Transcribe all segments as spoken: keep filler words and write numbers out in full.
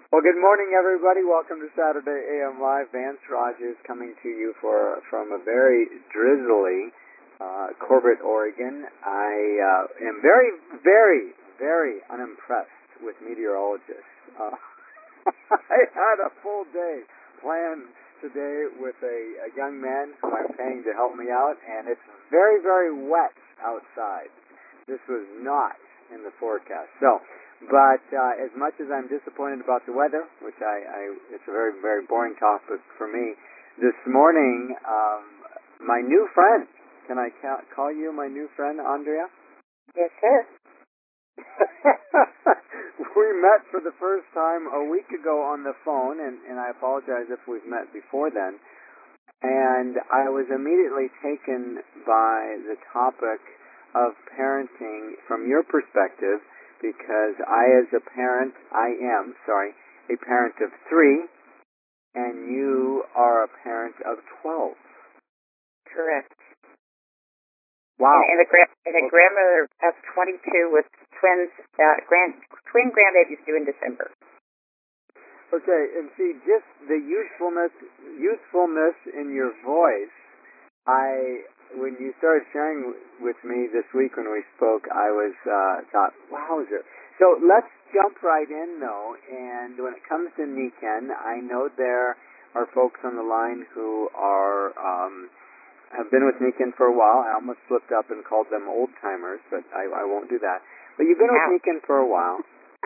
Well, good morning, everybody. Welcome to Saturday A M Live. Vance Rogers coming to you for from a very drizzly uh, Corbett, Oregon. I uh, am very, very, very unimpressed with meteorologists. Uh, I had a full day planned today with a, a young man who I'm paying to help me out, and it's very, very wet outside. This was not in the forecast. So. But uh, as much as I'm disappointed about the weather, which I, I it's a very, very boring topic for me, this morning, um, my new friend, can I ca- call you my new friend, Andrea? Yes, sir. We met for the first time a week ago on the phone, and, and I apologize if we've met before then. And I was immediately taken by the topic of parenting from your perspective, because I, as a parent, I am, sorry, a parent of three, and you are a parent of twelve. Correct. Wow. And, and, a, gra- and a grandmother of twenty-two with twins, uh, grand, twin grandbabies due in December. Okay, and see, just the youthfulness, youthfulness in your voice, I, when you started sharing with me this week when we spoke, I was, uh, thought, wowzer. So let's jump right in, though, and when it comes to Nikken, I know there are folks on the line who are, um, have been with Nikken for a while. I almost slipped up and called them old-timers, but I, I won't do that. But you've been with Nikken for a while,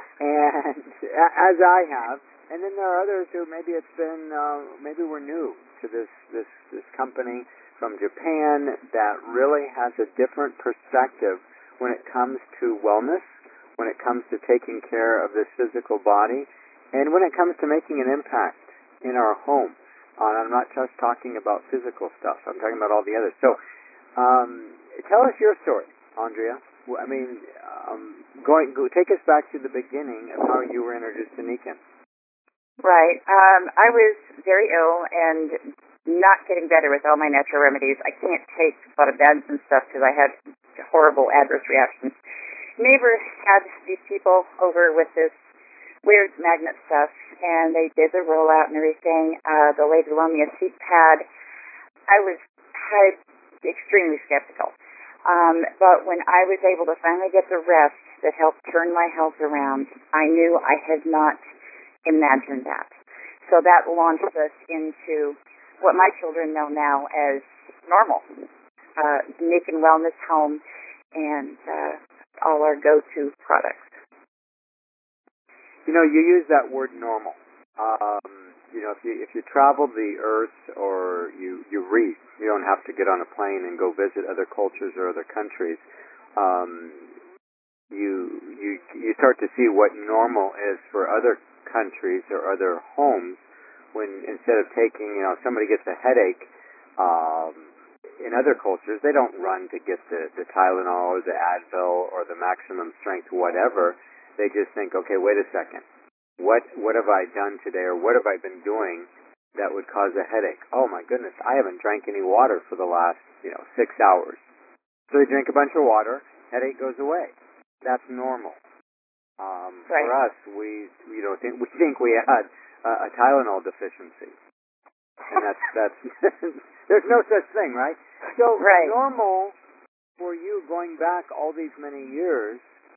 and as I have, and then there are others who maybe it's been, uh, maybe we're new to this, this, this company from Japan that really has a different perspective when it comes to wellness, when it comes to taking care of this physical body, and when it comes to making an impact in our home. Uh, I'm not just talking about physical stuff. I'm talking about all the others. So um, tell us your story, Andrea. I mean, um, going go, take us back to the beginning of how you were introduced to Nikken. Right. Um, I was very ill and not getting better with all my natural remedies. I can't take a lot of meds and stuff because I had horrible adverse reactions. Neighbor had these people over with this weird magnet stuff, and they did the rollout and everything. Uh, the lady loaned me a seat pad. I was I, extremely skeptical. Um, but when I was able to finally get the rest that helped turn my health around, I knew I had not imagined that. So that launched us into what my children know now as normal. Uh, Nikken Wellness Home and uh, all our go-to products. You know, you use that word normal. Um, you know, if you if you travel the earth or you you read, you don't have to get on a plane and go visit other cultures or other countries. Um, you you you start to see what normal is for other countries or other homes. When instead of taking, you know, somebody gets a headache. Um, in other cultures, they don't run to get the the Tylenol or the Advil or the maximum strength whatever. They just think, okay, wait a second. What what have I done today, or what have I been doing that would cause a headache? Oh my goodness, I haven't drank any water for the last, you know, six hours. So they drink a bunch of water, headache goes away. That's normal. Um, right. For us, we you know think we think we had uh, a Tylenol deficiency, and that's that's there's no such thing, right? So right. normal for you going back all these many years.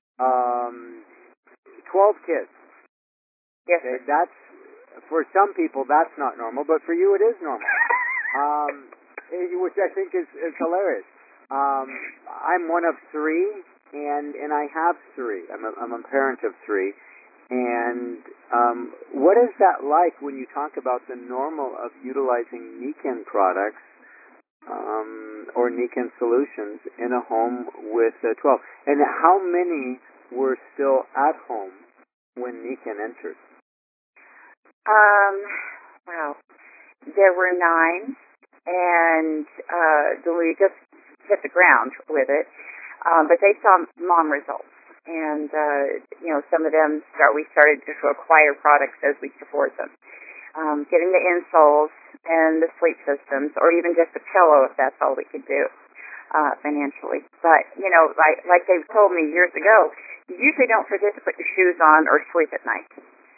Um, Twelve kids. Yes, okay, that's for some people that's not normal, but for you it is normal. Um, which I think is, is hilarious. Um, I'm one of three, and and I have three. I'm a, I'm a parent of three, and um, what is that like when you talk about the normal of utilizing Nikken products um, or Nikken solutions in a home with uh, twelve? And how many were still at home when Nikken entered? Um, wow. There were nine, and uh, we just hit the ground with it. Um, but they saw mom results, and uh, you know, some of them start. We started to acquire products as we support them, um, getting the insoles and the sleep systems, or even just a pillow if that's all we could do uh, financially. But you know, like like they've told me years ago, you usually don't forget to put your shoes on or sleep at night.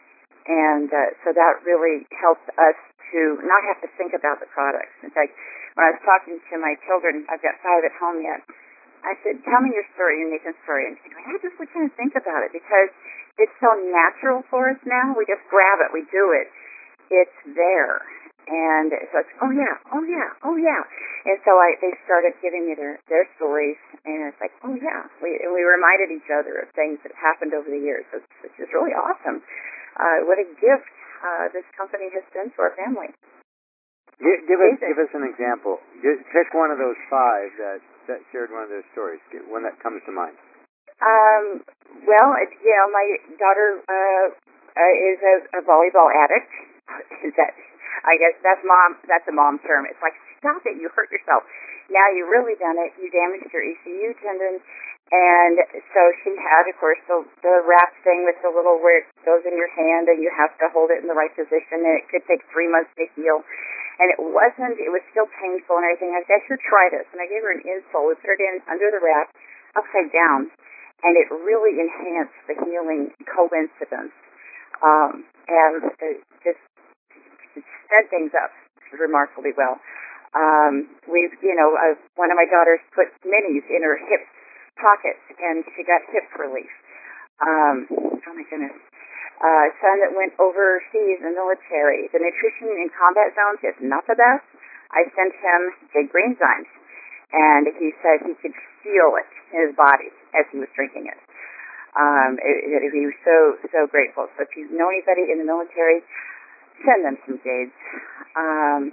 And uh, so that really helped us to not have to think about the products. In fact, when I was talking to my children, I've got five at home yet, I said, tell me your story, your Nathan's story. And she goes, I just want you to think about it because it's so natural for us now. We just grab it. We do it. It's there. And so it's, oh, yeah, oh, yeah, oh, yeah. And so I, they started giving me their, their stories. And it's like, oh, yeah. We, we reminded each other of things that happened over the years, which is really awesome. Uh, what a gift uh, this company has been to our family. Give, give us give us an example. Just pick one of those five that, that shared one of their stories. One that comes to mind. Um. Well, it, you know, my daughter uh, uh, is a, a volleyball addict. Is that? I guess that's mom. That's a mom term. It's like, stop it! You hurt yourself. Now you really done it. You damaged your E C U tendon. And so she had, of course, the, the wrap thing with the little where it goes in your hand and you have to hold it in the right position. And it could take three months to heal. And it wasn't, it was still painful and everything. I said, I should try this. And I gave her an insole. We put it in under the wrap, upside down. And it really enhanced the healing coincidence. Um, and it just it set things up remarkably well. Um, we've, you know, uh, one of my daughters put minis in her hip pockets, and she got hip relief. Um, oh my goodness. Uh, son that went overseas in the military. The nutrition in combat zones is not the best. I sent him Jade Greenzymes, and he said he could feel it in his body as he was drinking it. Um, it, it, he was so, so grateful. So if you know anybody in the military, send them some Jades. Um,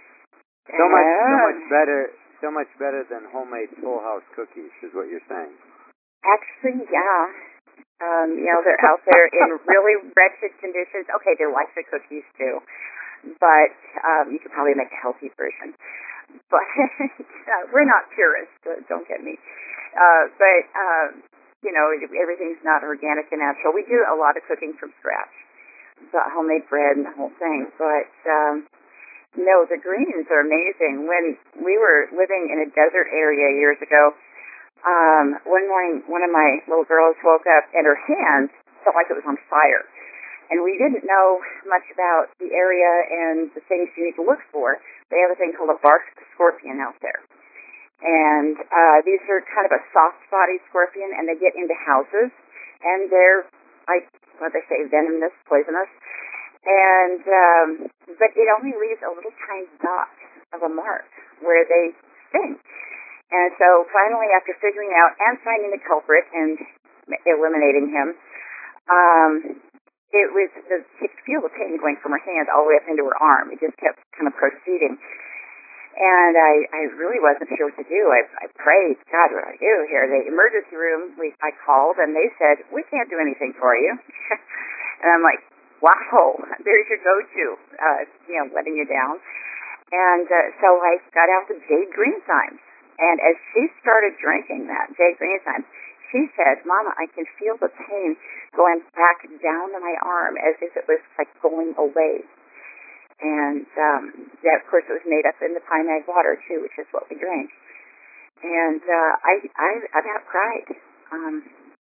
so much, so much better. So much better than homemade Full House cookies, is what you're saying. Actually, yeah. Um, you know, they're out there in really wretched conditions. Okay, they're like the cookies, too. But um, you could probably make a healthy version. But uh, we're not purists, so don't get me. Uh, but, um, you know, everything's not organic and natural. We do a lot of cooking from scratch. So homemade bread and the whole thing. But... Um, No, the greens are amazing. When we were living in a desert area years ago, um, one morning one of my little girls woke up and her hand felt like it was on fire. And we didn't know much about the area and the things you need to look for. They have a thing called a bark scorpion out there. And uh, these are kind of a soft-bodied scorpion, and they get into houses. And they're, like, what they say, venomous, poisonous. And, um, but it only leaves a little tiny dot of a mark where they sting. And so finally, after figuring out and finding the culprit and eliminating him, um, it was, the, she could feel the pain going from her hand all the way up into her arm. It just kept kind of proceeding. And I, I really wasn't sure what to do. I, I prayed, God, what do I do here? The emergency room, we, I called, and they said, we can't do anything for you. And I'm like, wow, there's your go-to, uh, you know, letting you down. And uh, so I got out the Jade Greenzymes. And as she started drinking that Jade Greenzymes, she said, Mama, I can feel the pain going back down to my arm as if it was like going away. And um, that, of course, it was made up in the Pine Mag water, too, which is what we drink. And uh, I, I about cried. Um,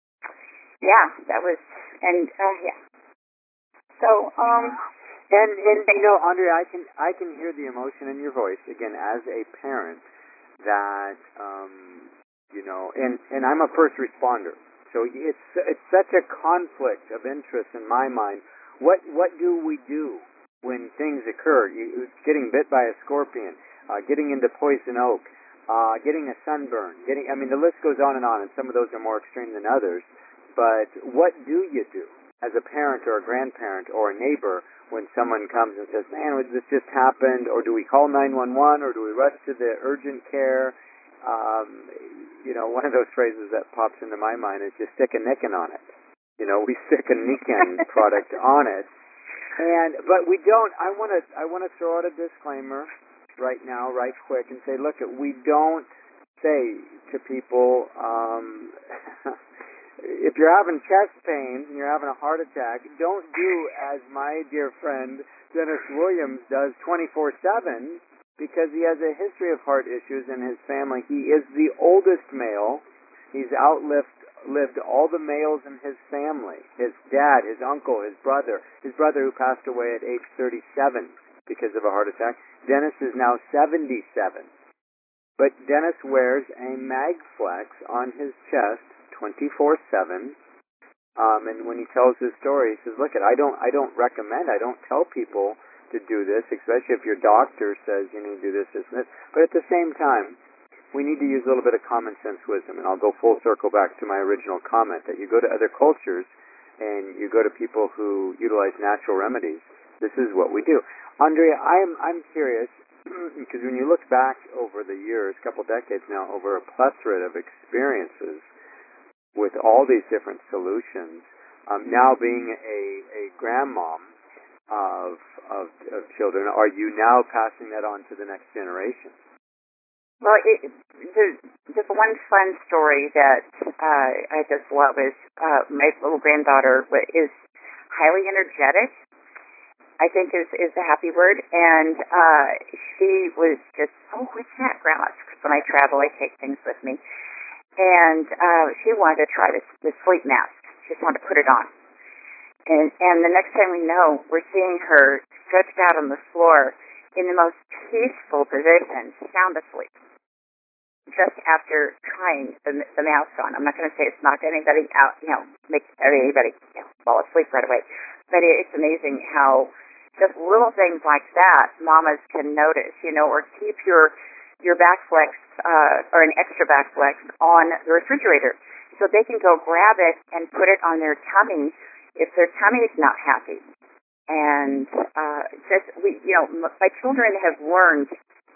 yeah, that was, and uh, yeah. So, um, and and you know, Andrea, I can I can hear the emotion in your voice again as a parent. That um, you know, and and I'm a first responder, so it's it's such a conflict of interest in my mind. What what do we do when things occur? You, getting bit by a scorpion, uh, getting into poison oak, uh, getting a sunburn, getting I mean, the list goes on and on, and some of those are more extreme than others. But what do you do as a parent or a grandparent or a neighbor when someone comes and says, man, this just happened, or do we call nine one one, or do we rush to the urgent care? Um, you know, one of those phrases that pops into my mind is just stick a nickin on it. You know, we stick a nickin product on it. And, but we don't, I want to, I want to throw out a disclaimer right now, right quick, and say, look, we don't say to people, um, if you're having chest pains and you're having a heart attack, don't do as my dear friend Dennis Williams does twenty-four seven, because he has a history of heart issues in his family. He is the oldest male. He's outlived outlived all the males in his family. His dad, his uncle, his brother, his brother who passed away at age thirty-seven because of a heart attack. Dennis is now seventy-seven. But Dennis wears a Magflex on his chest twenty-four seven. Um, and when he tells his story, he says, look, I don't, I don't recommend, I don't tell people to do this, especially if your doctor says you need to do this, this, and this. But at the same time, we need to use a little bit of common sense wisdom. And I'll go full circle back to my original comment that you go to other cultures and you go to people who utilize natural remedies. This is what we do. Andrea, I'm, I'm curious, because when you look back over the years, a couple decades now, over a plethora of experiences with all these different solutions, um, now being a, a grandmom of, of of children, are you now passing that on to the next generation? Well, it, there's just one fun story that uh, I just love is uh, my little granddaughter is highly energetic, I think is, is a happy word, and uh, she was just, oh, what's that, Grandma? Because when I travel, I take things with me. And uh, she wanted to try this, this sleep mask. She just wanted to put it on. And, and the next time we know, we're seeing her stretched out on the floor in the most peaceful position, sound asleep, just after trying the, the mask on. I'm not going to say it's knocked anybody out, you know, make anybody you know, fall asleep right away. But it, it's amazing how just little things like that mamas can notice, you know, or keep your your Backflex uh, or an extra Backflex on the refrigerator so they can go grab it and put it on their tummy if their tummy is not happy. And uh, just we, you know, my children have learned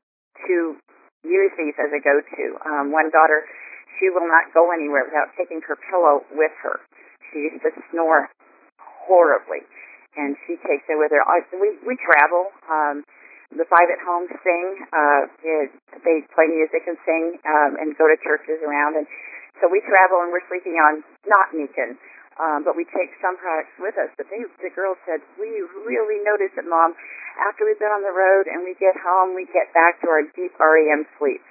to use these as a go-to. Um, one daughter, she will not go anywhere without taking her pillow with her. She used to snore horribly, and she takes it with her. We we travel. Um, The five at home sing. Uh, it, they play music and sing um, and go to churches around. And so we travel and we're sleeping on not Nikken, um, but we take some products with us. But they, the girls said, we really notice it, Mom. After we've been on the road and we get home, we get back to our deep R E M sleep.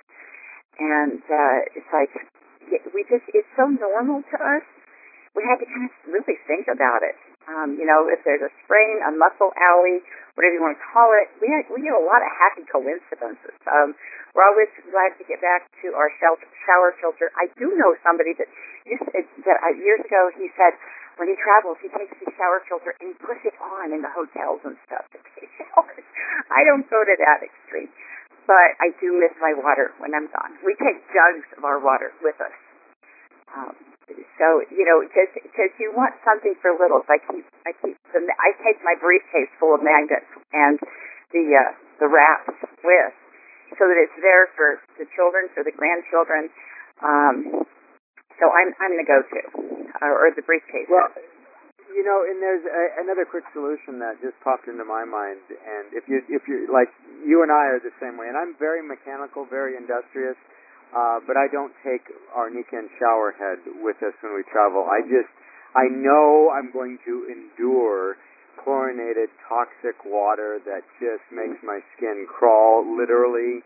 And uh, it's like, we just, it's so normal to us. We had to kind of really think about it. Um, you know, if there's a sprain, a muscle alley, whatever you want to call it, we had, we get a lot of happy coincidences. Um, we're always glad to get back to our shelter, shower filter. I do know somebody that used to, that uh, years ago he said when he travels he takes his shower filter and he puts it on in the hotels and stuff to take showers. I don't go to that extreme, but I do miss my water when I'm gone. We take jugs of our water with us. Um, So, you know, because you want something for littles. I keep, I keep, the, I take my briefcase full of magnets and the uh, the wraps with, so that it's there for the children, for the grandchildren. Um, so I'm I'm the go-to, uh, or the briefcase. Well, you know, and there's a, another quick solution that just popped into my mind. And if you if you like, you and I are the same way. And I'm very mechanical, very industrious. Uh, but I don't take our Nikken shower head with us when we travel. I just, I know I'm going to endure chlorinated, toxic water that just makes my skin crawl, literally.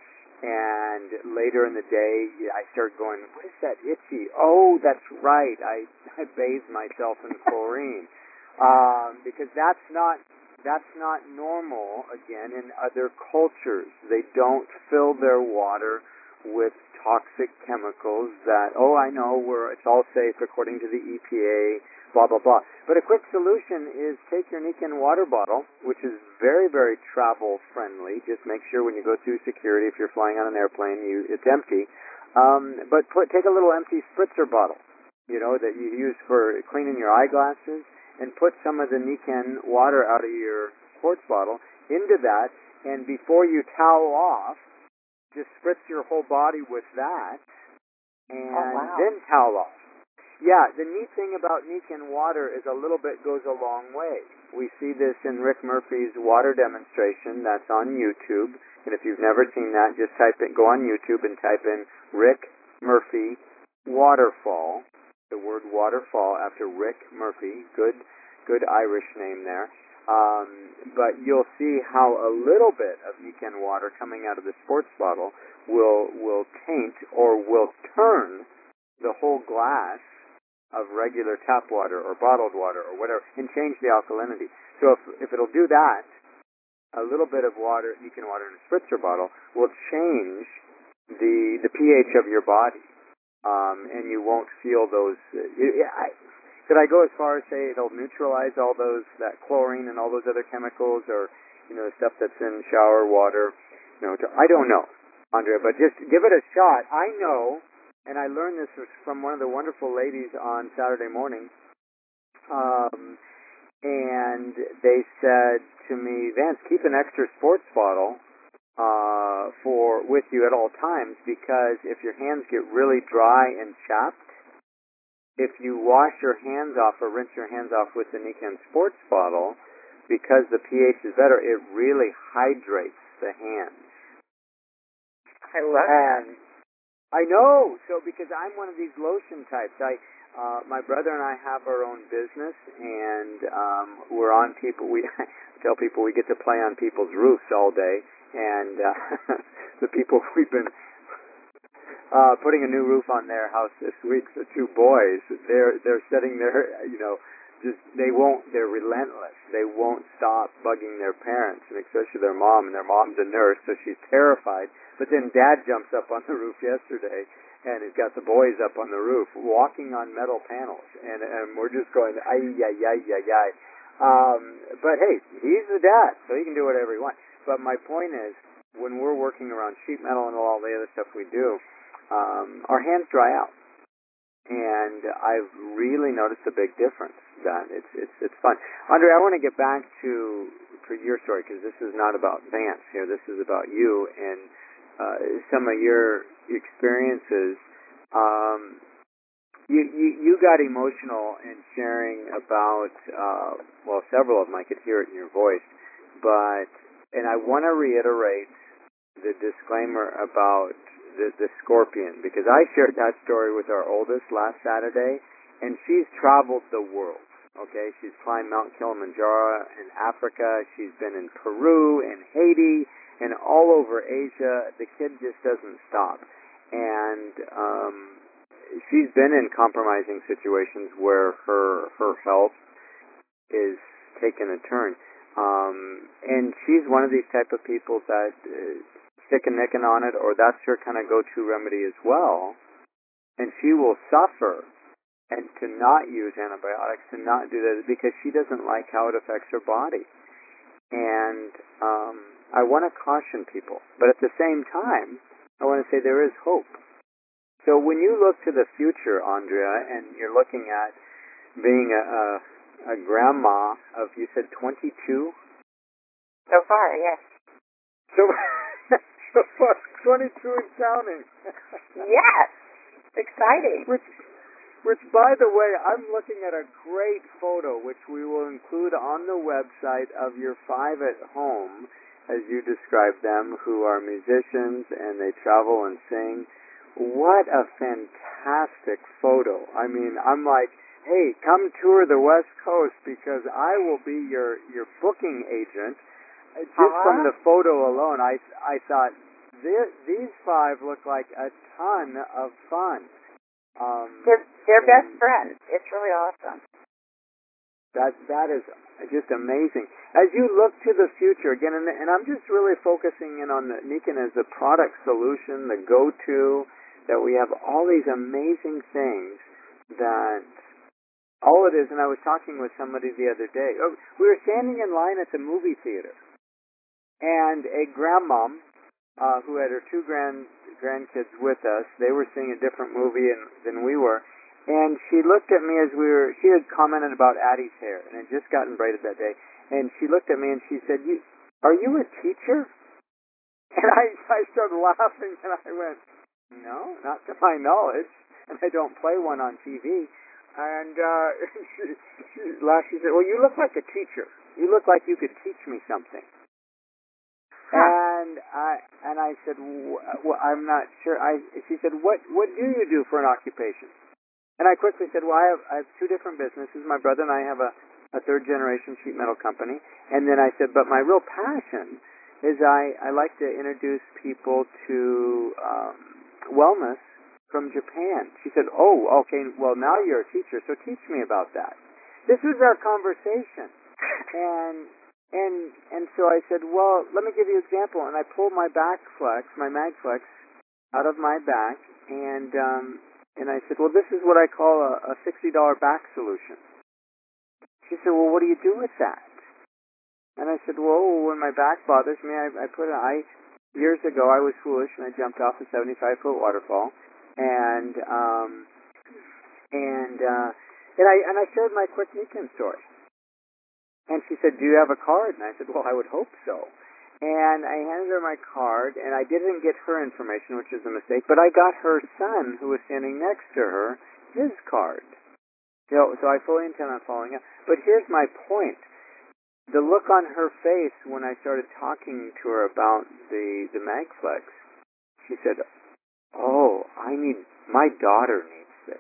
And later in the day, I start going, what is that itchy? Oh, that's right. I, I bathe myself in chlorine. Um, because that's not, that's not normal, again, in other cultures. They don't fill their water with toxic chemicals that, oh, I know, we're, it's all safe according to the E P A, blah, blah, blah. But a quick solution is take your Nikken water bottle, which is very, very travel-friendly. Just make sure when you go through security, if you're flying on an airplane, you, it's empty. Um, but put, take a little empty spritzer bottle, you know, that you use for cleaning your eyeglasses, and put some of the Nikken water out of your quartz bottle into that, and before you towel off, just spritz your whole body with that, and oh, wow. then towel off. Yeah, the neat thing about Nikken water is a little bit goes a long way. We see this in Rick Murphy's water demonstration that's on YouTube, and if you've never seen that, just type in, go on YouTube and type in Rick Murphy waterfall, the word waterfall after Rick Murphy, good, good Irish name there. Um, but you'll see how a little bit of Nikken water coming out of the sports bottle will will taint or will turn the whole glass of regular tap water or bottled water or whatever, and change the alkalinity. So if if it'll do that, a little bit of water, Nikken water in a spritzer bottle, will change the the pH of your body, um, and you won't feel those. Uh, I, could I go as far as say it'll neutralize all those that chlorine and all those other chemicals, or you know, the stuff that's in shower water? You know, to, I don't know, Andrea, but just give it a shot. I know, and I learned this from one of the wonderful ladies on Saturday morning. Um, and they said to me, Vance, keep an extra sports bottle uh, for with you at all times, because if your hands get really dry and chapped, if you wash your hands off or rinse your hands off with the Nikken sports bottle, because the pH is better, it really hydrates the hands. I love and that. I know. So because I'm one of these lotion types, I uh, my brother and I have our own business, and um, we're on people. We tell people we get to play on people's roofs all day, and uh, the people we've been uh, putting a new roof on their house this week. The two boys, they're they're sitting there, you know, just they won't. They're relentless. They won't stop bugging their parents, and especially their mom. And their mom's a nurse, so she's terrified. But then Dad jumps up on the roof yesterday, and he's got the boys up on the roof walking on metal panels, and and we're just going, ay ay ay ay ay. Um, but hey, he's the dad, so he can do whatever he wants. But my point is, when we're working around sheet metal and all the other stuff we do, um, our hands dry out, and I've really noticed a big difference. That it's it's it's fun. Andre, I want to get back to for your story, because this is not about Vance here. This is about you and uh, some of your experiences. Um, you, you you got emotional in sharing about uh, well, several of them. I could hear it in your voice, but and I want to reiterate the disclaimer about the, the scorpion, because I shared that story with our oldest last Saturday, and she's traveled the world. Okay, she's climbed Mount Kilimanjaro in Africa. She's been in Peru and Haiti and all over Asia. The kid just doesn't stop, and um, she's been in compromising situations where her her health is taking a turn. Um, and she's one of these type of people that uh, stick a nicking on it, or that's her kind of go-to remedy as well. And she will suffer and to not use antibiotics, to not do that, because she doesn't like how it affects her body. And um, I want to caution people, but at the same time, I want to say there is hope. So when you look to the future, Andrea, and you're looking at being a, a, a grandma of, you said twenty-two? So far, yes. So, so far, twenty-two and counting. Yes. Exciting. Which, which, by the way, I'm looking at a great photo, which we will include on the website, of your five at home, as you describe them, who are musicians and they travel and sing. What a fantastic photo. I mean, I'm like, hey, come tour the West Coast, because I will be your, your booking agent. Just uh-huh. From the photo alone, I, I thought, these five look like a ton of fun. Um, they're they're best friends. It's really awesome. That that is just amazing. As you look to the future again, and, and I'm just really focusing in on the Nikken as the product solution, the go-to, that we have all these amazing things that all it is. And I was talking with somebody the other day. Oh, we were standing in line at the movie theater, and a grandmom uh, who had her two grand grandkids with us. They were seeing a different movie in, than we were, and she looked at me as we were. She had commented about Addie's hair, and had just gotten braided that day. And she looked at me and she said, "You are you a teacher?" And I I started laughing, and I went, "No, not to my knowledge, and I don't play one on T V." And uh, she, she laughed. She said, "Well, you look like a teacher. You look like you could teach me something." And I and I said, well, I'm not sure. I she said, what what do you do for an occupation? And I quickly said, well, I have I have two different businesses. My brother and I have a, a third generation sheet metal company. And then I said, but my real passion is I, I like to introduce people to um, wellness from Japan. She said, oh, okay, well, now you're a teacher, so teach me about that. This was our conversation. And and and so I said, well, let me give you an example. And I pulled my back flex, my MagFlex, out of my back, and um, and I said, well, this is what I call a, a sixty dollar back solution. She said, well, what do you do with that? And I said, well, when my back bothers me, I, I put it. I years ago I was foolish and I jumped off a seventy-five foot waterfall, and um, and uh, and I and I shared my quick Nikken story. And she said, do you have a card? And I said, well, I would hope so. And I handed her my card, and I didn't get her information, which is a mistake, but I got her son, who was standing next to her, his card. So, so I fully intend on following up. But here's my point. The look on her face when I started talking to her about the, the MagFlex, she said, oh, I need, my daughter needs this.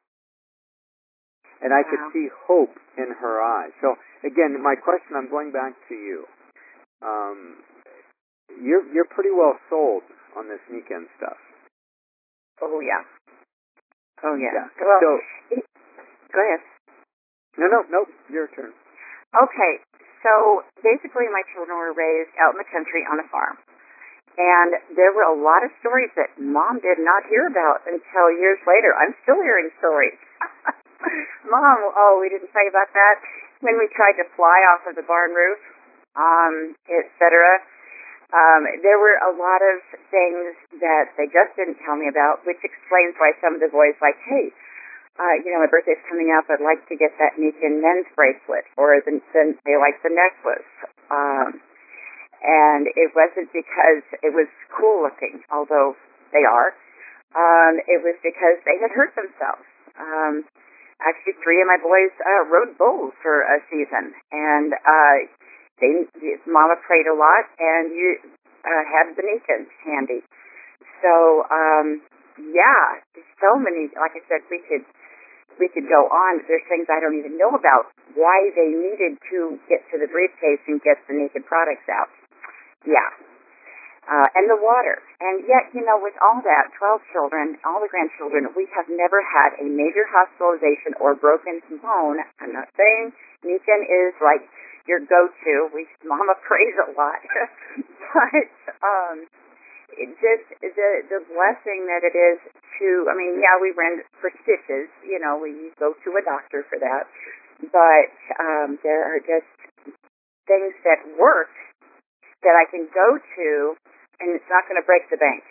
And I wow. could see hope in her eyes. So, again, my question, I'm going back to you. Um, you're you're pretty well sold on this Nikken stuff. Oh, yeah. Oh, yeah. yeah. Well, so, go ahead. No, no, no, your turn. Okay, so basically my children were raised out in the country on a farm. And there were a lot of stories that Mom did not hear about until years later. I'm still hearing stories. Mom, oh, we didn't say about that. When we tried to fly off of the barn roof, um, et cetera. Um, there were a lot of things that they just didn't tell me about, which explains why some of the boys like, hey, uh, you know, my birthday's coming up. I'd like to get that Nikken men's bracelet, or the, the, they like the necklace. Um, and it wasn't because it was cool looking, although they are. Um, it was because they had hurt themselves. Um, Actually, three of my boys uh, rode bulls for a season, and uh, they, Mama prayed a lot, and you uh, had the Nikken handy. So, um, yeah, so many. Like I said, we could we could go on. There's things I don't even know about why they needed to get to the briefcase and get the Nikken products out. Yeah. Uh, and the water. And yet, you know, with all that, twelve children, all the grandchildren, we have never had a major hospitalization or broken bone. I'm not saying Nikken is like your go-to. We, Mama prays a lot. But um, it just, the, the blessing that it is to, I mean, yeah, we ran for stitches. You know, we go to a doctor for that. But um, there are just things that work that I can go to, and it's not going to break the bank.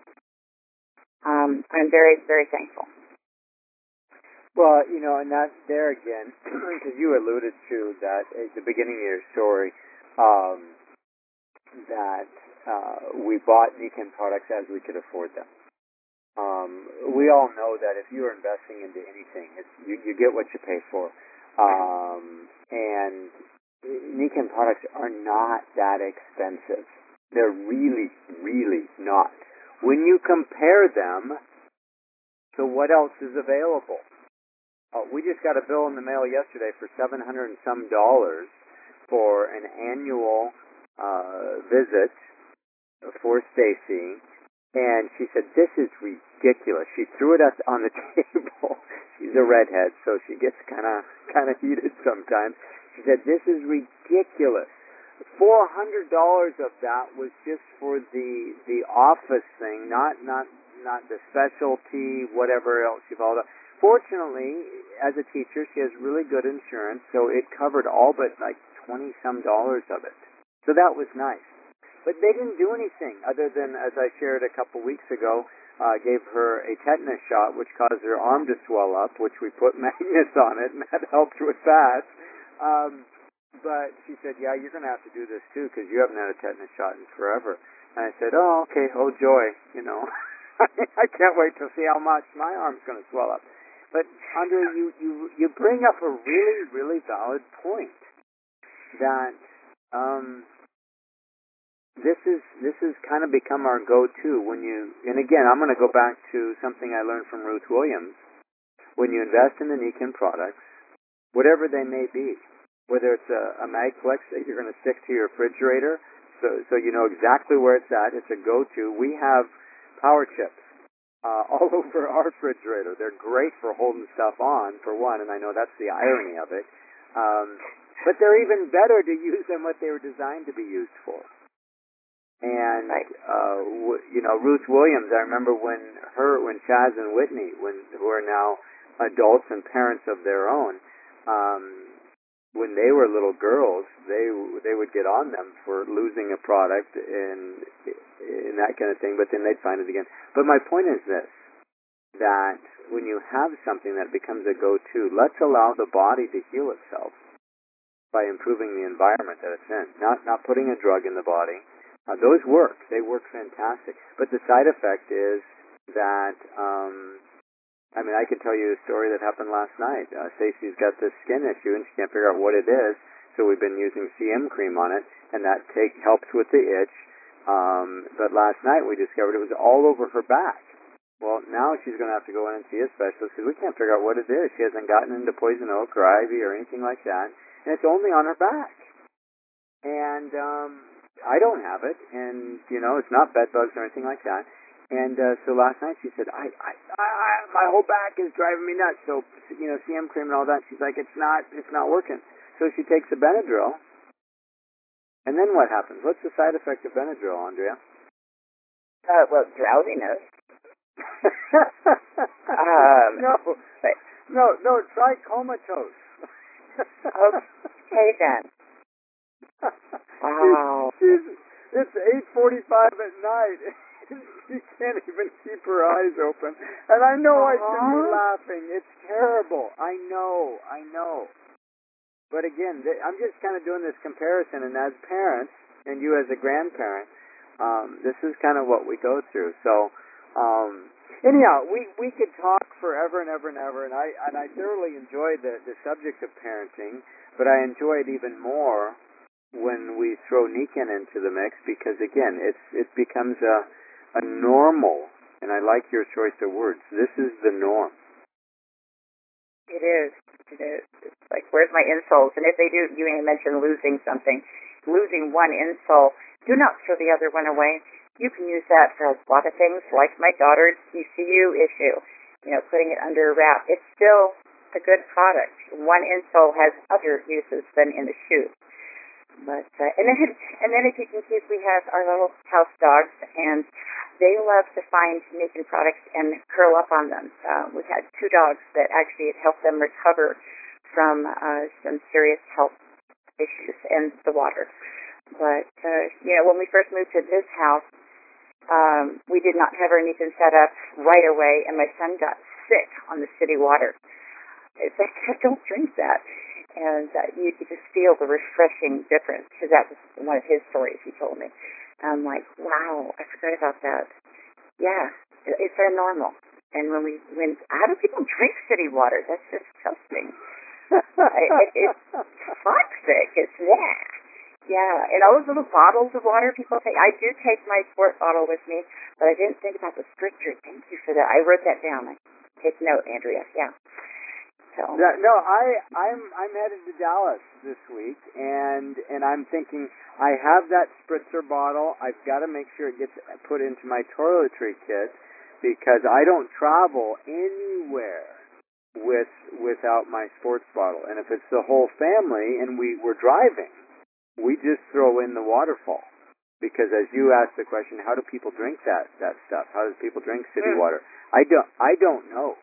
Um, I'm very, very thankful. Well, you know, and that's there again, because you alluded to that at the beginning of your story, um, that uh, we bought Nikken products as we could afford them. Um, we all know that if you are investing into anything, it's, you, you get what you pay for. Um, and Nikken products are not that expensive. They're really, really not. When you compare them to what else is available. Uh, we just got a bill in the mail yesterday for seven hundred and some dollars for an annual uh, visit for Stacy, and she said, this is ridiculous. She threw it us on the table. She's a redhead, so she gets kind of kind of heated sometimes. She said, this is ridiculous. Four hundred dollars of that was just for the the office thing, not not not the specialty, whatever else you call it. Fortunately, as a teacher, she has really good insurance, so it covered all but like twenty some dollars of it. So that was nice. But they didn't do anything other than, as I shared a couple weeks ago, uh, gave her a tetanus shot, which caused her arm to swell up, which we put magnets on it, and that helped with that. Um, But she said, yeah, you're going to have to do this too because you haven't had a tetanus shot in forever. And I said, oh, okay, oh joy, you know. I can't wait to see how much my arm's going to swell up. But, Andrea, you, you, you bring up a really, really valid point that um, this is this has kind of become our go-to when you, and again, I'm going to go back to something I learned from Ruth Williams. When you invest in the Nikken products, whatever they may be, whether it's a, a MagFlex that you're going to stick to your refrigerator so, so you know exactly where it's at. It's a go-to. We have power chips uh, all over our refrigerator. They're great for holding stuff on, for one, and I know that's the irony of it. Um, but they're even better to use than what they were designed to be used for. And uh, w- you know, Ruth Williams. I remember when her, when Chaz and Whitney, when who are now adults and parents of their own, um, when they were little girls, they they would get on them for losing a product and and that kind of thing. But then they'd find it again. But my point is this: that when you have something that becomes a go-to, let's allow the body to heal itself by improving the environment that it's in. Not not putting a drug in the body. Uh, those work. They work fantastic. But the side effect is that, um, I mean, I could tell you a story that happened last night. Uh, Stacey's got this skin issue, and she can't figure out what it is, so we've been using C M cream on it, and that take, helps with the itch. Um, but last night we discovered it was all over her back. Well, now she's going to have to go in and see a specialist because we can't figure out what it is. She hasn't gotten into poison oak or ivy or anything like that, and it's only on her back. And um, I don't have it, and you know, it's not bed bugs or anything like that. And uh, so last night she said, I, I, I, I, my whole back is driving me nuts. So you know, C M cream and all that. She's like, it's not, it's not working. So she takes the Benadryl, and then what happens? What's the side effect of Benadryl, Andrea? Uh, well, drowsiness. um, no, no, no. Try comatose. Okay then. Wow. She's, it's eight forty-five at night. She can't even keep her eyes open. And I know I shouldn't be laughing. It's terrible. I know. I know. But again, th- I'm just kind of doing this comparison. And as parents, and you as a grandparent, um, this is kind of what we go through. So, um, anyhow, we, we could talk forever and ever and ever. And I and I thoroughly enjoyed the, the subject of parenting. But I enjoy it even more when we throw Nikken into the mix, because again, it's it becomes a a normal, and I like your choice of words. This is the norm. It is. It is. It's like, where's my insoles? And if they do, you mentioned losing something, losing one insole, do not throw the other one away. You can use that for a lot of things, like my daughter's E C U issue. You know, putting it under a wrap. It's still a good product. One insole has other uses than in the shoe. But uh, and then and then if you can keep, we have our little house dogs, and they love to find Nikken products and curl up on them. Uh, we've had two dogs that actually had helped them recover from uh, some serious health issues in the water. But uh, you know, when we first moved to this house, um, we did not have our Nikken set up right away, and my son got sick on the city water. It's like, don't drink that. And uh, you could just feel the refreshing difference, because that was one of his stories he told me. I'm like, wow, I forgot about that. Yeah, it's our normal. And when we, when, how do people drink city water? That's disgusting. it, it, it's toxic. It's, yeah. Yeah, and all those little bottles of water people take. I do take my quart bottle with me, but I didn't think about the stricture. Thank you for that. I wrote that down. I take note, Andrea. Yeah. So. Yeah, no, I, I'm I'm headed to Dallas this week, and and I'm thinking I have that spritzer bottle. I've got to make sure it gets put into my toiletry kit, because I don't travel anywhere with without my sports bottle. And if it's the whole family and we were driving, we just throw in the waterfall. Because as you asked the question, how do people drink that that stuff? How do people drink city mm. water? I don't I don't know.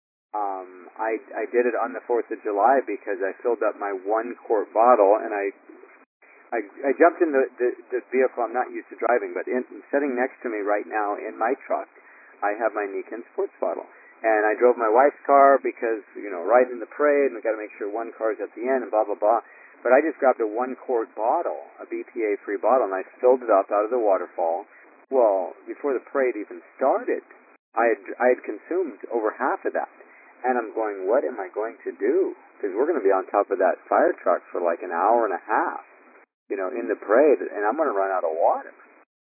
Um, I I did it on the Fourth of July because I filled up my one quart bottle, and I I, I jumped in the, the the vehicle I'm not used to driving, but in, sitting next to me right now in my truck, I have my Nikken sports bottle, and I drove my wife's car because you know right in the parade, and we got to make sure one car's at the end, and blah blah blah. But I just grabbed a one quart bottle, a B P A free bottle, and I filled it up out of the waterfall. Well, before the parade even started, I had I had consumed over half of that. And I'm going, what am I going to do? Because we're going to be on top of that fire truck for like an hour and a half, you know, in the parade, and I'm going to run out of water.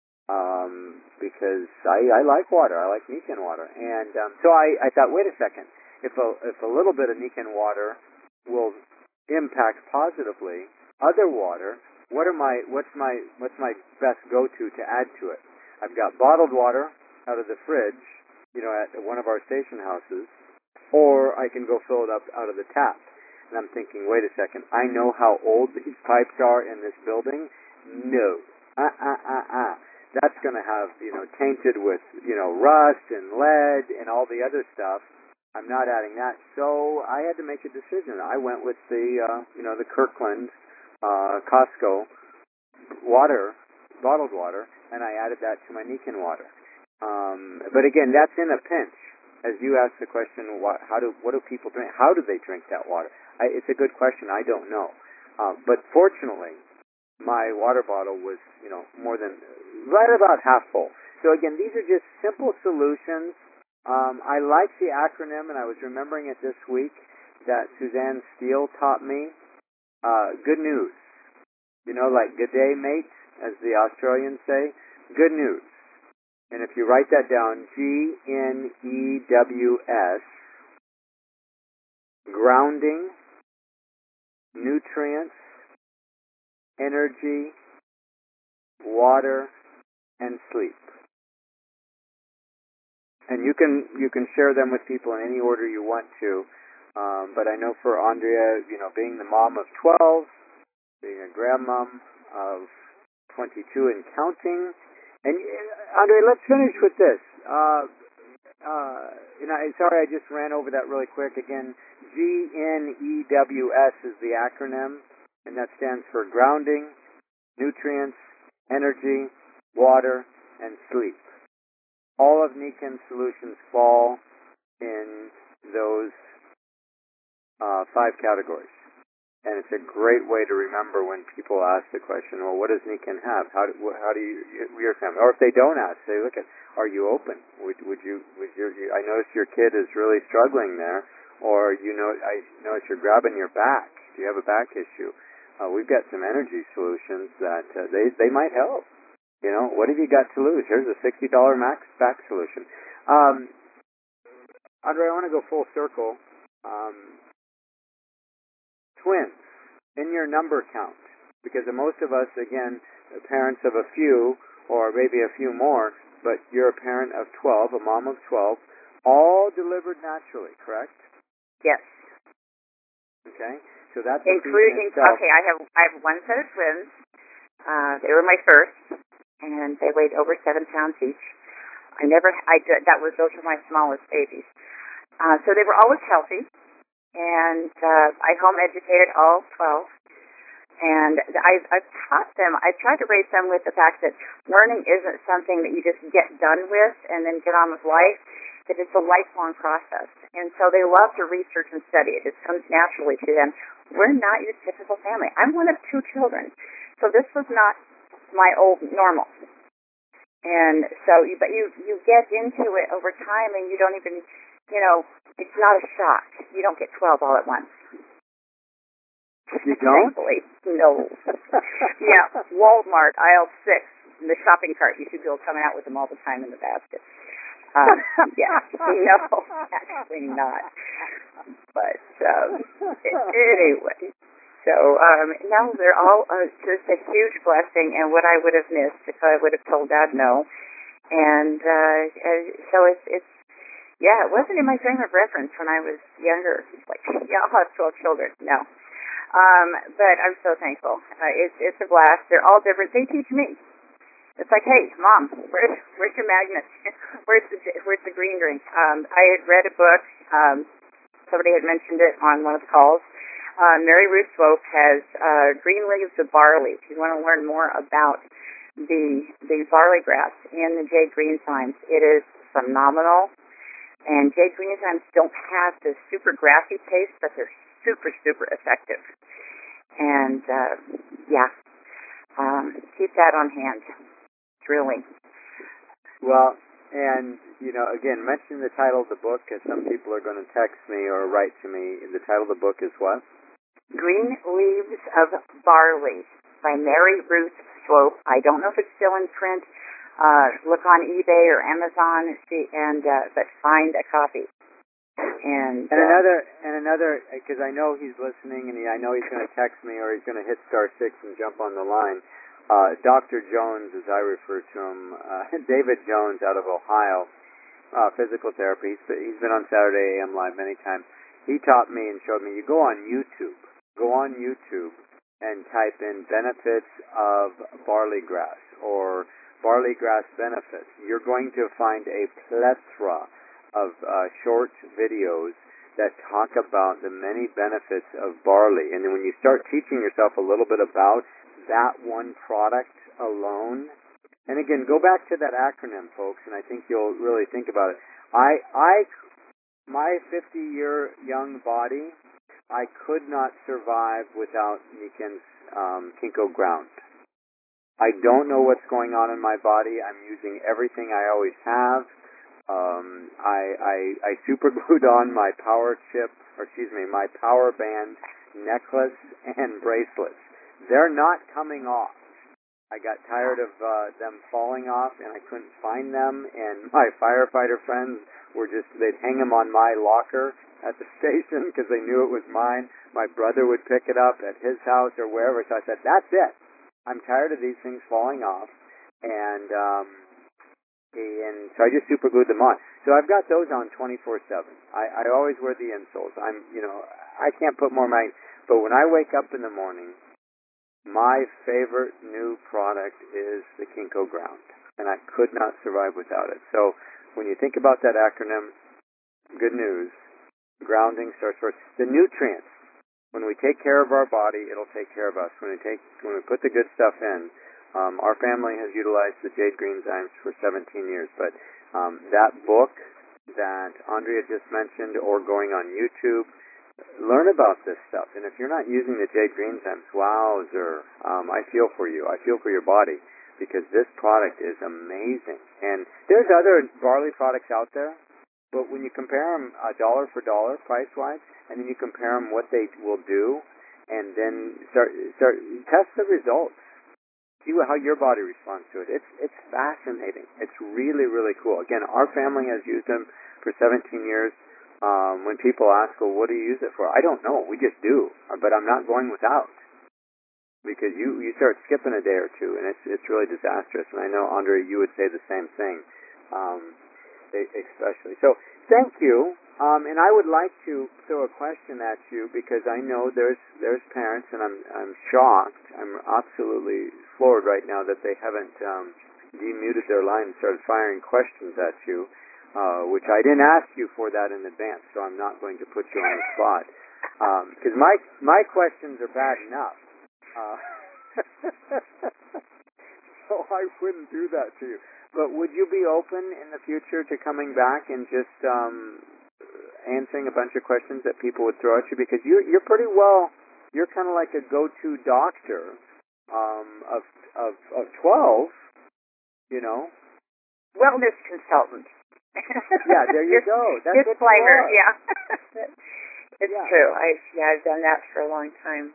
Um, because I, I like water. I like Nikken water. And um, so I, I thought, wait a second. If a, if a little bit of Nikken water will impact positively other water, what are my, what's my, what's my best go-to to add to it? I've got bottled water out of the fridge, you know, at one of our station houses, or I can go fill it up out of the tap. And I'm thinking, wait a second, I know how old these pipes are in this building? No. Uh-uh-uh-uh. That's going to have, you know, tainted with, you know, rust and lead and all the other stuff. I'm not adding that. So I had to make a decision. I went with the, uh, you know, the Kirkland, uh, Costco water, bottled water, and I added that to my Niken water. Um, but again, that's in a pinch. As you asked the question, what, how do what do people drink? How do they drink that water? I, it's a good question. I don't know. Uh, but fortunately, my water bottle was, you know, more than right about half full. So again, these are just simple solutions. Um, I like the acronym, and I was remembering it this week that Suzanne Steele taught me. Uh, good news. You know, like good day, mate, as the Australians say. Good news. And if you write that down, G N E W S, grounding, nutrients, energy, water, and sleep. And you can you can share them with people in any order you want to. Um, but I know for Andrea, you know, being the mom of twelve, being a grandmom of twenty-two and counting, and uh, Andrea, let's finish with this. Uh, uh, you know, sorry, I just ran over that really quick. Again, G N E W S is the acronym, and that stands for grounding, nutrients, energy, water, and sleep. All of Niken's solutions fall in those uh, five categories. And it's a great way to remember when people ask the question, well, what does Niken have? How do, how do you, your family, or if they don't ask, say, look at, are you open? Would, would you, would your, I notice your kid is really struggling there, or you know, I notice you're grabbing your back. Do you have a back issue? Uh, we've got some energy solutions that uh, they, they might help. You know, what have you got to lose? Here's a sixty dollars max back solution. Um, Andre, I want to go full circle. Um, twins in your number count, because most of us, again, are parents of a few or maybe a few more, but you're a parent of twelve, a mom of twelve, all delivered naturally, correct? Yes. Okay, so that's including. Okay, I have I have one set of twins. Uh, they were my first, and they weighed over seven pounds each. I never. I that was those were my smallest babies. Uh, so they were always healthy. And uh, I home educated all twelve, and I've, I've taught them, I tried to raise them with the fact that learning isn't something that you just get done with and then get on with life, that it's a lifelong process. And so they love to research and study it. It comes naturally to them. We're not your typical family. I'm one of two children, so this was not my old normal. And so, but you, you get into it over time, and you don't even, you know, it's not a shock. You don't get twelve all at once. You don't? Thankfully, no. Yeah, Walmart, aisle six, in the shopping cart. You see people coming out with them all the time in the basket. Um, yeah, no, actually not. But um, anyway, so um, now they're all uh, just a huge blessing, and what I would have missed if I would have told Dad no. And uh, so it's it's. Yeah, it wasn't in my frame of reference when I was younger. Like, yeah, I'll have twelve children. No. Um, but I'm so thankful. Uh, it's it's a blast. They're all different. They teach me. It's like, hey, Mom, where's, where's your magnet? where's the where's the green drink? Um, I had read a book. Um, somebody had mentioned it on one of the calls. Uh, Mary Ruth Swope has uh, Green Leaves of Barley. If you want to learn more about the the barley grass and the jade green signs, it is phenomenal. And jade green enzymes don't have the super grassy taste, but they're super, super effective. And, uh, yeah, um, keep that on hand. Really. Well, and, you know, again, mention the title of the book, because some people are going to text me or write to me. The title of the book is what? Green Leaves of Barley by Mary Ruth Swope. I don't know if it's still in print. Uh, look on eBay or Amazon, see, and uh, but find a copy. And, and uh, another, and another, because I know he's listening, and he, I know he's going to text me, or he's going to hit star six and jump on the line. Uh, Doctor Jones, as I refer to him, uh, David Jones out of Ohio. uh, physical therapy. He's, he's been on Saturday A M Live many times. He taught me and showed me, you go on YouTube, go on YouTube and type in benefits of barley grass or barley grass benefits. You're going to find a plethora of uh, short videos that talk about the many benefits of barley. And then when you start teaching yourself a little bit about that one product alone, and again, go back to that acronym, folks, and I think you'll really think about it. I, I, my fifty-year young body, I could not survive without Niken's um, Kinko Ground. I don't know what's going on in my body. I'm using everything I always have. Um, I, I, I super glued on my power chip, or excuse me, my power band necklace and bracelets. They're not coming off. I got tired of uh, them falling off, and I couldn't find them. And my firefighter friends were just, they'd hang them on my locker at the station because they knew it was mine. My brother would pick it up at his house or wherever. So I said, that's it. I'm tired of these things falling off. And, um, and so I just super glued them on. So I've got those on twenty-four seven. I, I always wear the insoles. I'm, you know, I can't put more money. But when I wake up in the morning, my favorite new product is the Kinko Ground, and I could not survive without it. So when you think about that acronym, good news, grounding starts first. The nutrients, when we take care of our body, it'll take care of us. When we take, when we put the good stuff in, um, our family has utilized the Jade Greenzymes for seventeen years, but um, that book that Andrea just mentioned, or going on YouTube, learn about this stuff. And if you're not using the Jade Greenzymes, wowzer, um, I feel for you. I feel for your body, because this product is amazing. And there's other barley products out there, but when you compare them uh, dollar for dollar, price-wise, and then you compare them what they will do, and then start start test the results. See how your body responds to it. It's it's fascinating. It's really, really cool. Again, our family has used them for seventeen years. Um, when people ask, well, what do you use it for? I don't know. We just do. But I'm not going without, because you, you start skipping a day or two, and it's it's really disastrous. And I know, Andre, you would say the same thing, um, especially. So thank you. Um, and I would like to throw a question at you, because I know there's there's parents, and I'm I'm shocked. I'm absolutely floored right now that they haven't um, demuted their line and started firing questions at you. Uh, which I didn't ask you for that in advance, so I'm not going to put you on the spot. Because um, my my questions are bad enough. Uh, so I wouldn't do that to you. But would you be open in the future to coming back and just um, answering a bunch of questions that people would throw at you? Because you're, you're pretty well, you're kind of like a go-to doctor um, of, of, of twelve, you know. Wellness consultant. Yeah, there you go. That's disclaimer. Yeah, it's yeah. true. I yeah, I've done that for a long time.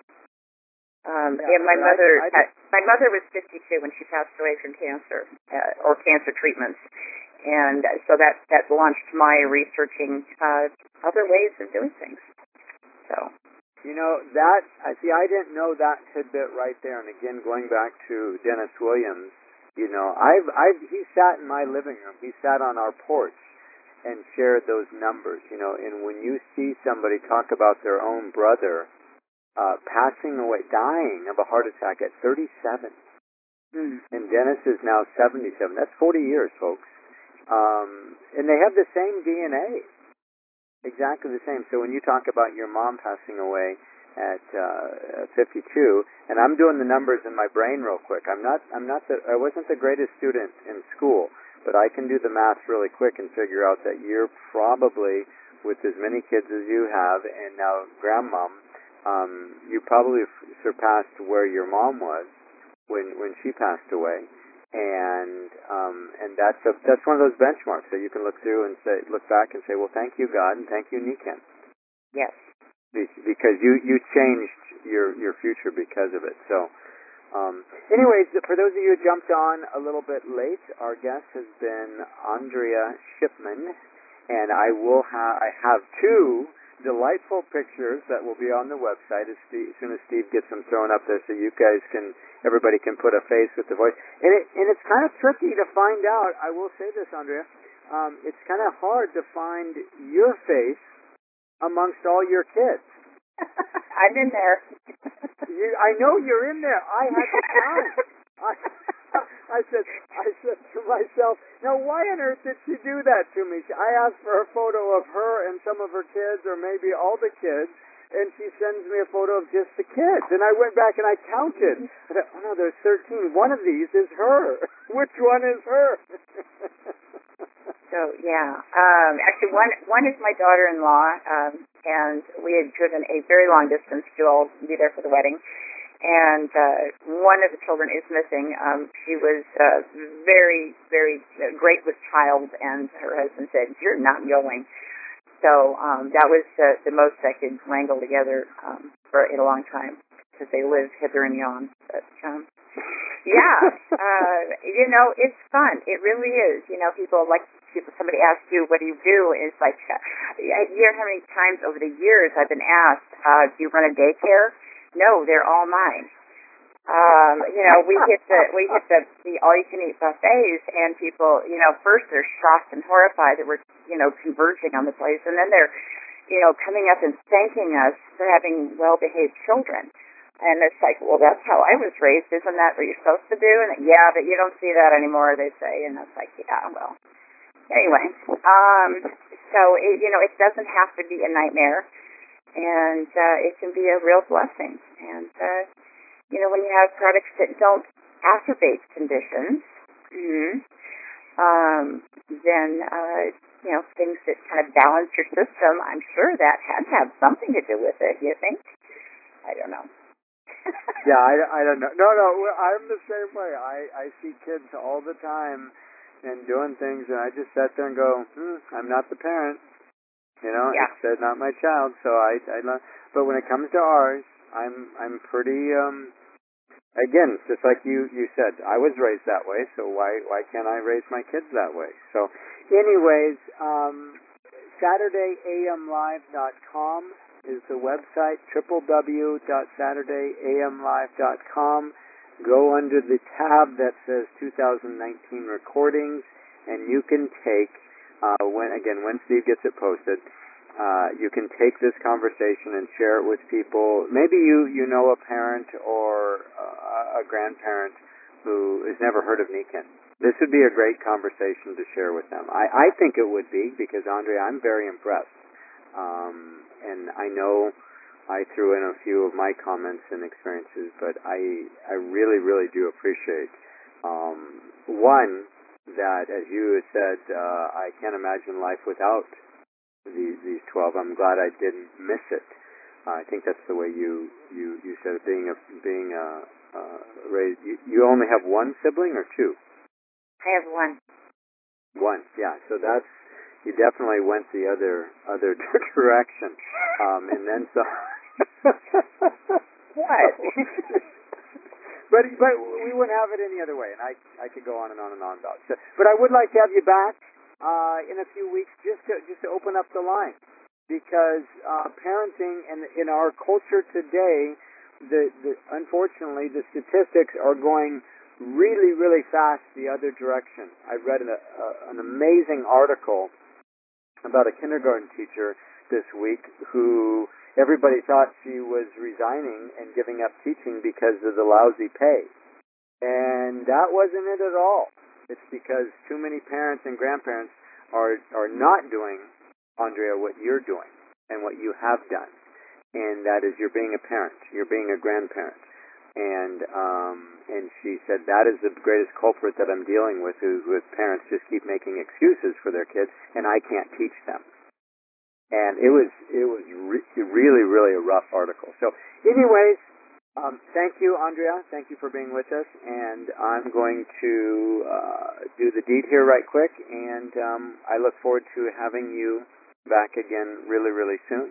Um, yeah, and my mother, I, I had, my mother was fifty-two when she passed away from cancer uh, or cancer treatments, and so that that launched my researching uh, other ways of doing things. So, you know, that I see. I didn't know that tidbit right there. And again, going back to Dennis Williams. You know, I've, I've, he sat in my living room. He sat on our porch and shared those numbers, you know, and when you see somebody talk about their own brother uh, passing away, dying of a heart attack at thirty-seven, mm. and Dennis is now seventy-seven, that's forty years, folks. Um, and they have the same D N A, exactly the same. So when you talk about your mom passing away at uh, fifty-two, and I'm doing the numbers in my brain real quick. I'm not, I'm not the, I wasn't the greatest student in school, but I can do the math really quick and figure out that you're probably, with as many kids as you have, and now grandmom, um, you probably surpassed where your mom was when when she passed away, and um, and that's a that's one of those benchmarks that you can look through and say, look back and say, well, thank you, God, and thank you, Niken. Yes. Because you, you changed your, your future because of it. So, um, anyways, for those of you who jumped on a little bit late, our guest has been Andrea Shipman, and I will ha- I have two delightful pictures that will be on the website as, Steve, as soon as Steve gets them thrown up there, so you guys can, everybody can put a face with the voice. And it and it's kind of tricky to find out. I will say this, Andrea. um, it's kind of hard to find your face amongst all your kids. I'm in there. You, I know you're in there. I had to count. I, I said, I said to myself, now why on earth did she do that to me? I asked for a photo of her and some of her kids, or maybe all the kids, and she sends me a photo of just the kids. And I went back and I counted. I thought, oh no, there's thirteen. One of these is her. Which one is her? So yeah, um, actually, one one is my daughter-in-law, um, and we had driven a very long distance to all be there for the wedding. And uh, one of the children is missing. Um, she was uh, very, very great with child, and her husband said, "You're not going." So um, that was uh, the most I could wrangle together um, for in a long time, because they live hither and yon. But um, yeah, uh, you know, it's fun. It really is. You know, people like people. Somebody asks you, "What do you do?" And it's like, uh, you know how many times over the years I've been asked, uh, "Do you run a daycare?" No, they're all mine. Um, you know, we hit the we hit the, the all-you-can-eat buffets, and people, you know, first they're shocked and horrified that we're, you know, converging on the place, and then they're, you know, coming up and thanking us for having well-behaved children. And it's like, well, that's how I was raised. Isn't that what you're supposed to do? And yeah, but you don't see that anymore, they say. And it's like, yeah, well. Anyway, um, so it, you know, it doesn't have to be a nightmare. And uh, it can be a real blessing. And, uh, you know, when you have products that don't exacerbate conditions, mm-hmm, um, then, uh, you know, things that kind of balance your system, I'm sure that had to have something to do with it, you think? I don't know. Yeah, I, I don't know. No, no, I'm the same way. I, I see kids all the time and doing things, and I just sit there and go, hmm, I'm not the parent. You know, yeah. it's uh, not my child, so I, I love. But when it comes to ours, I'm, I'm pretty. Um, again, just like you, you said, I was raised that way, so why, why can't I raise my kids that way? So, anyways, um, Saturday A M live dot com is the website. w w w dot saturday a m live dot com. Go under the tab that says two thousand nineteen recordings, and you can take. Uh, when again, when Steve gets it posted, uh, you can take this conversation and share it with people. Maybe you, you know a parent or uh, a grandparent who has never heard of Nikken. This would be a great conversation to share with them. I, I think it would be, because Andrea, I'm very impressed. Um, and I know I threw in a few of my comments and experiences, but I, I really, really do appreciate, um, one, that, as you said, uh, I can't imagine life without these, these twelve. I'm glad I didn't miss it. Uh, I think that's the way you, you, you said it, being a, being a, uh, raised. You, you only have one sibling or two? I have one. One, yeah. So that's, you definitely went the other, other direction. Um, and then so. What? But but we wouldn't have it any other way, and I I could go on and on and on about it. So, but I would like to have you back uh, in a few weeks just to just to open up the line, because uh, parenting and in our culture today, the, the unfortunately the statistics are going really really fast the other direction. I read an, a, an amazing article about a kindergarten teacher this week who. Everybody thought she was resigning and giving up teaching because of the lousy pay. And that wasn't it at all. It's because too many parents and grandparents are are not doing, Andrea, what you're doing and what you have done. And that is you're being a parent. You're being a grandparent. And um, and she said that is the greatest culprit that I'm dealing with, is with parents just keep making excuses for their kids, and I can't teach them. And it was it was re- really really a rough article. So, anyways, um, thank you, Andrea. Thank you for being with us. And I'm going to uh, do the deed here right quick. And um, I look forward to having you back again really really soon.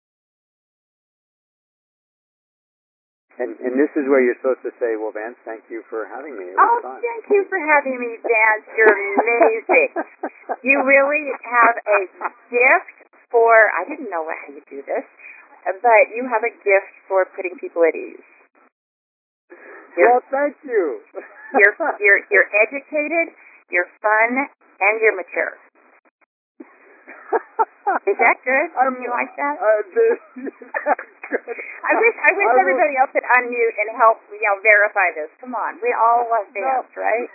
And and this is where you're supposed to say, well, Vance, thank you for having me. It was oh, fun. thank you for having me, Vance. You're amazing. You really have a gift for, I didn't know how you do this, but you have a gift for putting people at ease. You're, well, thank you. you're, you're, you're educated, you're fun, and you're mature. Is that good? I'm, you like that? Uh, this, that's good. I wish I wish I everybody else would unmute and help, you know, verify this. Come on, we all love dance, no. right?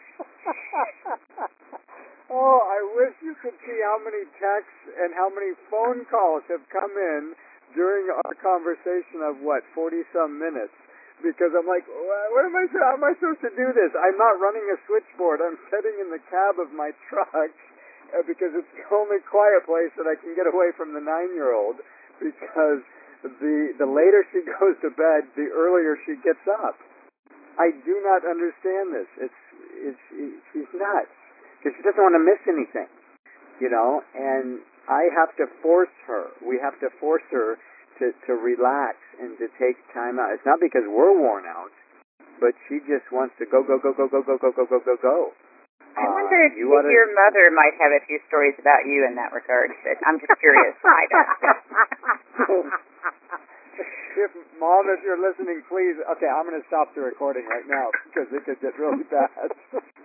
Oh, I wish you could see how many texts and how many phone calls have come in during our conversation of what forty some minutes. Because I'm like, what am I? How am I supposed to do this? I'm not running a switchboard. I'm sitting in the cab of my truck uh, because it's the only quiet place that I can get away from the nine-year-old. Because the the later she goes to bed, the earlier she gets up. I do not understand this. It's it's she's nuts because she doesn't want to miss anything, you know. And I have to force her. We have to force her to, to relax and to take time out. It's not because we're worn out, but she just wants to go, go, go, go, go, go, go, go, go, go, go. I wonder uh, if, you if oughta... your mother might have a few stories about you in that regard. But I'm just curious. I don't. If, Mom, if you're listening, please, okay, I'm going to stop the recording right now because it could get really bad.